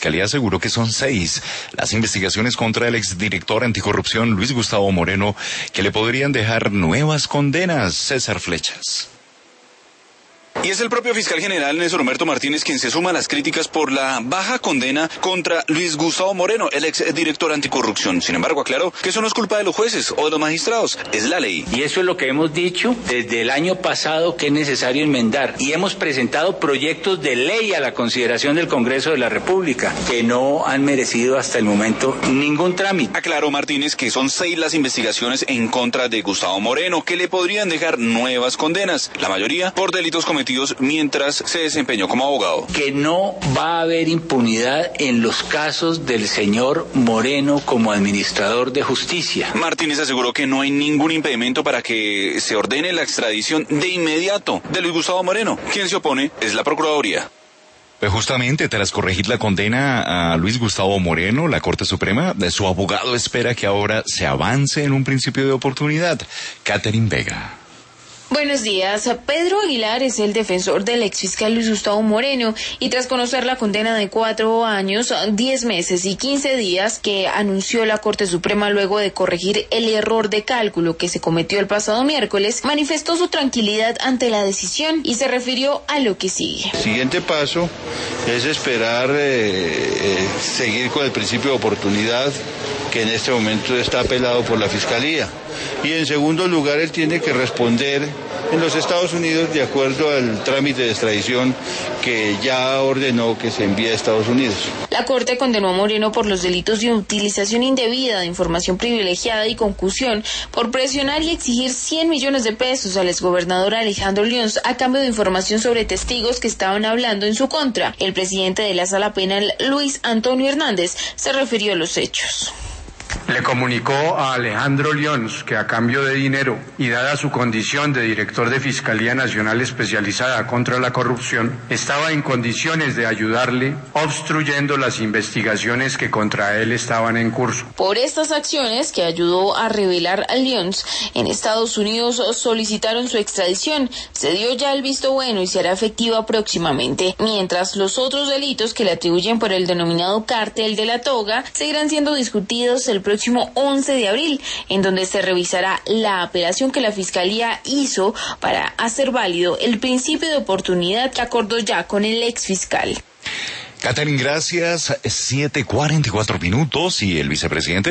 Fiscalía aseguró que son 6 las investigaciones contra el exdirector anticorrupción Luis Gustavo Moreno que le podrían dejar nuevas condenas. César Flechas. Y es el propio fiscal general Néstor Humberto Martínez quien se suma a las críticas por la baja condena contra Luis Gustavo Moreno, el exdirector anticorrupción. Sin embargo, aclaró que eso no es culpa de los jueces o de los magistrados, es la ley. Y eso es lo que hemos dicho desde el año pasado, que es necesario enmendar. Y hemos presentado proyectos de ley a la consideración del Congreso de la República, que no han merecido hasta el momento ningún trámite. Aclaró Martínez que son 6 las investigaciones en contra de Gustavo Moreno, que le podrían dejar nuevas condenas, la mayoría por delitos cometidos mientras se desempeñó como abogado. Que no va a haber impunidad en los casos del señor Moreno como administrador de justicia. Martínez aseguró que no hay ningún impedimento para que se ordene la extradición de inmediato de Luis Gustavo Moreno. Quien se opone es la Procuraduría. Pues justamente tras corregir la condena a Luis Gustavo Moreno, la Corte Suprema, su abogado espera que ahora se avance en un principio de oportunidad. Catherine Vega. Buenos días. Pedro Aguilar es el defensor del exfiscal Luis Gustavo Moreno y tras conocer la condena de 4 años, 10 meses y 15 días que anunció la Corte Suprema luego de corregir el error de cálculo que se cometió el pasado miércoles, manifestó su tranquilidad ante la decisión y se refirió a lo que sigue. El siguiente paso es esperar seguir con el principio de oportunidad que en este momento está apelado por la Fiscalía. Y en segundo lugar, él tiene que responder en los Estados Unidos de acuerdo al trámite de extradición que ya ordenó que se envíe a Estados Unidos. La Corte condenó a Moreno por los delitos de utilización indebida de información privilegiada y concusión por presionar y exigir 100 millones de pesos al exgobernador Alejandro Lyons a cambio de información sobre testigos que estaban hablando en su contra. El presidente de la Sala Penal, Luis Antonio Hernández, se refirió a los hechos. Le comunicó a Alejandro Lyons que a cambio de dinero y dada su condición de director de Fiscalía Nacional Especializada contra la Corrupción, estaba en condiciones de ayudarle obstruyendo las investigaciones que contra él estaban en curso. Por estas acciones que ayudó a revelar a Lyons, en Estados Unidos solicitaron su extradición. Se dio ya el visto bueno y será efectiva próximamente, mientras los otros delitos que le atribuyen por el denominado cártel de la toga seguirán siendo discutidos el próximo 11 de abril, en donde se revisará la apelación que la Fiscalía hizo para hacer válido el principio de oportunidad que acordó ya con el exfiscal. Catherine, gracias. 7:44 y el vicepresidente